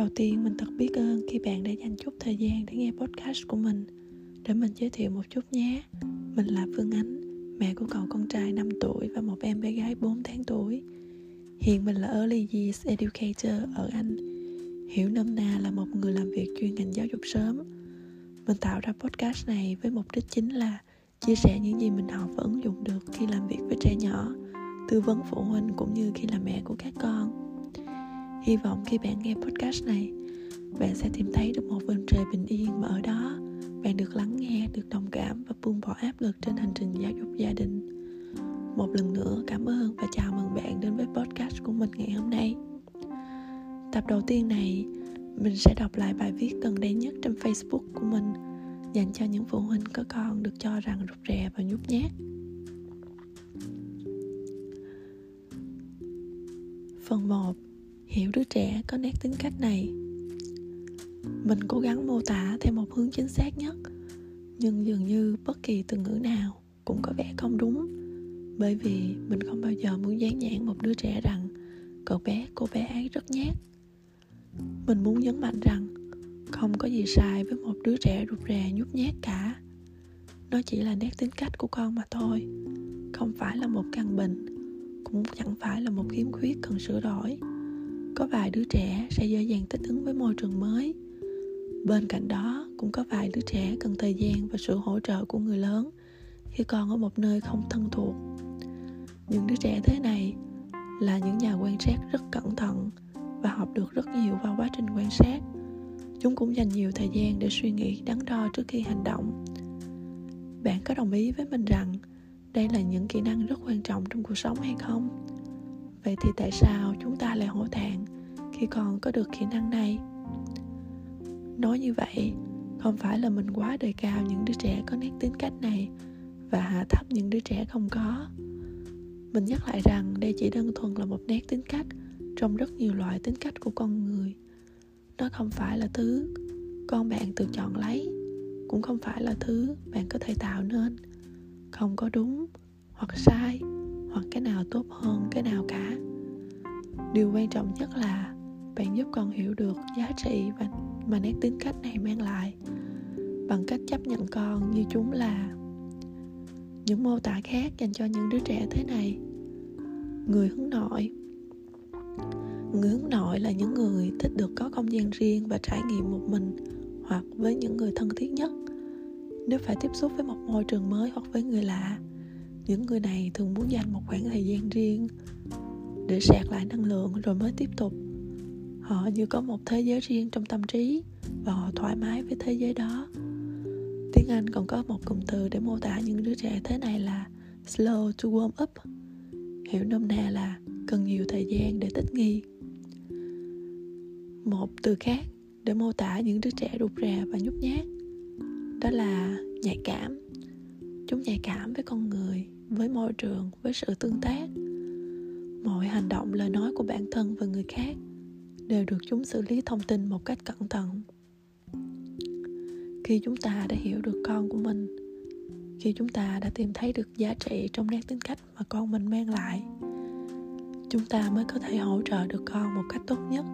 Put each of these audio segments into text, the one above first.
Đầu tiên mình thật biết ơn khi bạn đã dành chút thời gian để nghe podcast của mình. Để mình giới thiệu một chút nhé. Mình là Phương Ánh, mẹ của cậu con trai 5 tuổi và một em bé gái 4 tháng tuổi. Hiện mình là Early Years Educator ở Anh, hiểu nôm na là một người làm việc chuyên ngành giáo dục sớm. Mình tạo ra podcast này với mục đích chính là chia sẻ những gì mình học và ứng dụng được khi làm việc với trẻ nhỏ, tư vấn phụ huynh cũng như khi là mẹ của các con. Hy vọng khi bạn nghe podcast này, bạn sẽ tìm thấy được một vầng trời bình yên mà ở đó bạn được lắng nghe, được đồng cảm và buông bỏ áp lực trên hành trình giáo dục gia đình. Một lần nữa cảm ơn và chào mừng bạn đến với podcast của mình ngày hôm nay. Tập đầu tiên này, mình sẽ đọc lại bài viết gần đây nhất trên Facebook của mình dành cho những phụ huynh có con được cho rằng rụt rè và nhút nhát. Phần 1. Hiểu đứa trẻ có nét tính cách này. Mình cố gắng mô tả theo một hướng chính xác nhất, nhưng dường như bất kỳ từ ngữ nào cũng có vẻ không đúng, bởi vì mình không bao giờ muốn dán nhãn một đứa trẻ rằng cô bé ấy rất nhát. Mình muốn nhấn mạnh rằng không có gì sai với một đứa trẻ rụt rè nhút nhát cả. Nó chỉ là nét tính cách của con mà thôi, không phải là một căn bệnh, cũng chẳng phải là một khiếm khuyết cần sửa đổi. Có vài đứa trẻ sẽ dễ dàng thích ứng với môi trường mới. Bên cạnh đó, cũng có vài đứa trẻ cần thời gian và sự hỗ trợ của người lớn khi con ở một nơi không thân thuộc. Những đứa trẻ thế này là những nhà quan sát rất cẩn thận và học được rất nhiều vào quá trình quan sát. Chúng cũng dành nhiều thời gian để suy nghĩ đắn đo trước khi hành động. Bạn có đồng ý với mình rằng đây là những kỹ năng rất quan trọng trong cuộc sống hay không? Vậy thì tại sao chúng ta lại hổ thẹn khi còn có được kỹ năng này? Nói như vậy, không phải là mình quá đề cao những đứa trẻ có nét tính cách này và hạ thấp những đứa trẻ không có. Mình nhắc lại rằng đây chỉ đơn thuần là một nét tính cách trong rất nhiều loại tính cách của con người. Nó không phải là thứ con bạn tự chọn lấy, cũng không phải là thứ bạn có thể tạo nên. Không có đúng hoặc sai, hoặc cái nào tốt hơn cái nào cả. Điều quan trọng nhất là bạn giúp con hiểu được giá trị mà nét tính cách này mang lại bằng cách chấp nhận con như chúng là. Những mô tả khác dành cho những đứa trẻ thế này. Người hướng nội. Người hướng nội là những người thích được có không gian riêng và trải nghiệm một mình hoặc với những người thân thiết nhất. Nếu phải tiếp xúc với một môi trường mới hoặc với người lạ, những người này thường muốn dành một khoảng thời gian riêng để sạc lại năng lượng rồi mới tiếp tục. Họ như có một thế giới riêng trong tâm trí và họ thoải mái với thế giới đó. Tiếng Anh còn có một cụm từ để mô tả những đứa trẻ thế này là slow to warm up, hiểu nôm na là cần nhiều thời gian để thích nghi. Một từ khác để mô tả những đứa trẻ rụt rè và nhút nhát đó là nhạy cảm. Chúng nhạy cảm với con người, với môi trường, với sự tương tác. Mọi hành động, lời nói của bản thân và người khác đều được chúng xử lý thông tin một cách cẩn thận. Khi chúng ta đã hiểu được con của mình, khi chúng ta đã tìm thấy được giá trị trong nét tính cách mà con mình mang lại, chúng ta mới có thể hỗ trợ được con một cách tốt nhất.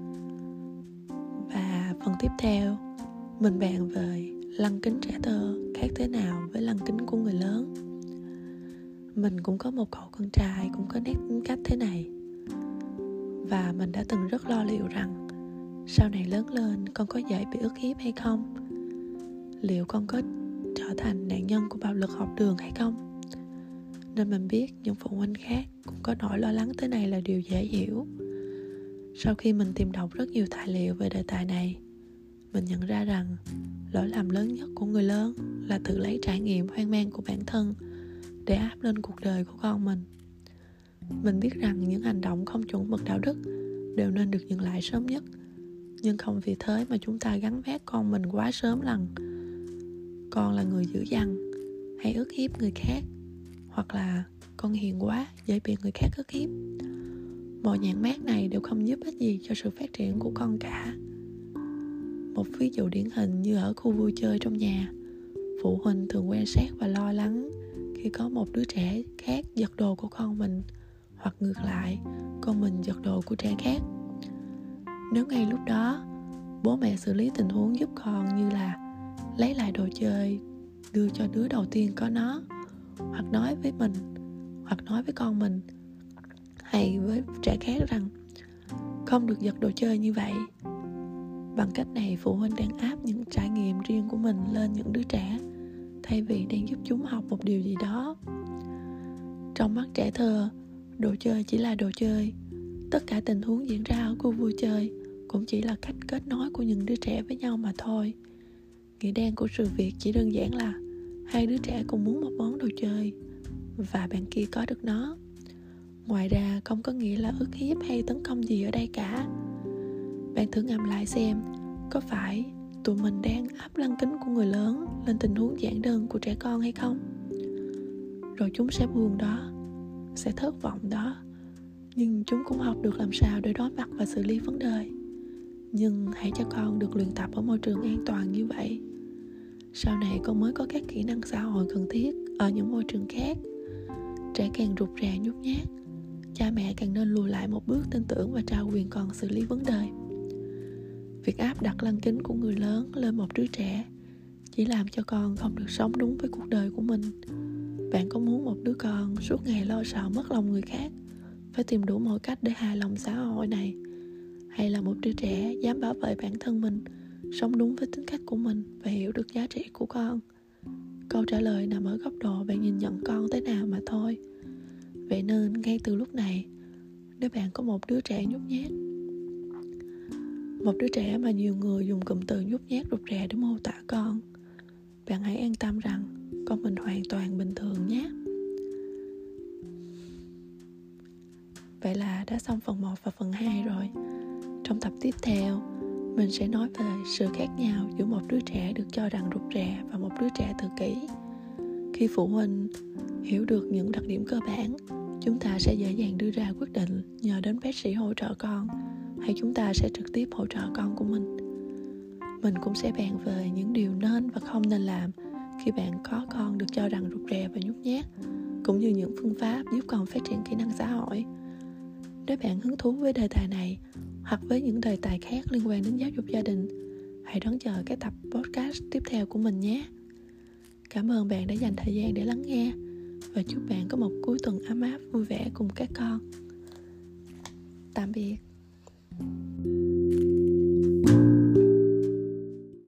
Và phần tiếp theo, mình bàn về lăng kính trẻ thơ khác thế nào với lăng kính của người lớn. Mình cũng có một cậu con trai cũng có nét tính cách thế này. Và mình đã từng rất lo liệu rằng sau này lớn lên con có dễ bị ức hiếp hay không? Liệu con có trở thành nạn nhân của bạo lực học đường hay không? Nên mình biết những phụ huynh khác cũng có nỗi lo lắng thế này là điều dễ hiểu. Sau khi mình tìm đọc rất nhiều tài liệu về đề tài này, mình nhận ra rằng lỗi lầm lớn nhất của người lớn là tự lấy trải nghiệm hoang mang của bản thân để áp lên cuộc đời của con mình. Mình biết rằng những hành động không chuẩn mực đạo đức đều nên được dừng lại sớm nhất, nhưng không vì thế mà chúng ta gắn vác con mình quá sớm rằng con là người dữ dằn hay ức hiếp người khác, hoặc là con hiền quá dễ bị người khác ức hiếp. Mọi nhãn mác này đều không giúp ích gì cho sự phát triển của con cả. Một ví dụ điển hình như ở khu vui chơi trong nhà, phụ huynh thường quan sát và lo lắng khi có một đứa trẻ khác giật đồ của con mình, hoặc ngược lại, con mình giật đồ của trẻ khác. Nếu ngay lúc đó bố mẹ xử lý tình huống giúp con như là lấy lại đồ chơi, đưa cho đứa đầu tiên có nó, hoặc nói với mình, hoặc nói với con mình hay với trẻ khác rằng không được giật đồ chơi như vậy. Bằng cách này, phụ huynh đang áp những trải nghiệm riêng của mình lên những đứa trẻ, thay vì đang giúp chúng học một điều gì đó. Trong mắt trẻ thơ, đồ chơi chỉ là đồ chơi. Tất cả tình huống diễn ra ở khu vui chơi cũng chỉ là cách kết nối của những đứa trẻ với nhau mà thôi. Nghĩa đen của sự việc chỉ đơn giản là hai đứa trẻ cùng muốn một món đồ chơi và bạn kia có được nó. Ngoài ra không có nghĩa là ức hiếp hay tấn công gì ở đây cả. Bạn thử ngẫm lại xem, có phải tụi mình đang áp lăng kính của người lớn lên tình huống giản đơn của trẻ con hay không? Rồi chúng sẽ buồn đó, sẽ thất vọng đó, nhưng chúng cũng học được làm sao để đối mặt và xử lý vấn đề. Nhưng hãy cho con được luyện tập ở môi trường an toàn như vậy. Sau này con mới có các kỹ năng xã hội cần thiết ở những môi trường khác. Trẻ càng rụt rè nhút nhát, cha mẹ càng nên lùi lại một bước, tin tưởng và trao quyền con xử lý vấn đề. Việc áp đặt lăng kính của người lớn lên một đứa trẻ chỉ làm cho con không được sống đúng với cuộc đời của mình. Bạn có muốn một đứa con suốt ngày lo sợ mất lòng người khác, phải tìm đủ mọi cách để hài lòng xã hội này, hay là một đứa trẻ dám bảo vệ bản thân mình, sống đúng với tính cách của mình và hiểu được giá trị của con? Câu trả lời nằm ở góc độ bạn nhìn nhận con thế nào mà thôi. Vậy nên ngay từ lúc này, nếu bạn có một đứa trẻ nhút nhát, một đứa trẻ mà nhiều người dùng cụm từ nhút nhát rụt rè để mô tả con, bạn hãy an tâm rằng con mình hoàn toàn bình thường nhé. Vậy là đã xong phần 1 và phần 2 rồi. Trong tập tiếp theo, mình sẽ nói về sự khác nhau giữa một đứa trẻ được cho rằng rụt rè và một đứa trẻ tự kỷ. Khi phụ huynh hiểu được những đặc điểm cơ bản, chúng ta sẽ dễ dàng đưa ra quyết định nhờ đến bác sĩ hỗ trợ con, hay chúng ta sẽ trực tiếp hỗ trợ con của mình. Mình cũng sẽ bàn về những điều nên và không nên làm khi bạn có con được cho rằng rụt rè và nhút nhát, cũng như những phương pháp giúp con phát triển kỹ năng xã hội. Nếu bạn hứng thú với đề tài này hoặc với những đề tài khác liên quan đến giáo dục gia đình, hãy đón chờ các tập podcast tiếp theo của mình nhé. Cảm ơn bạn đã dành thời gian để lắng nghe và chúc bạn có một cuối tuần ấm áp vui vẻ cùng các con. Tạm biệt.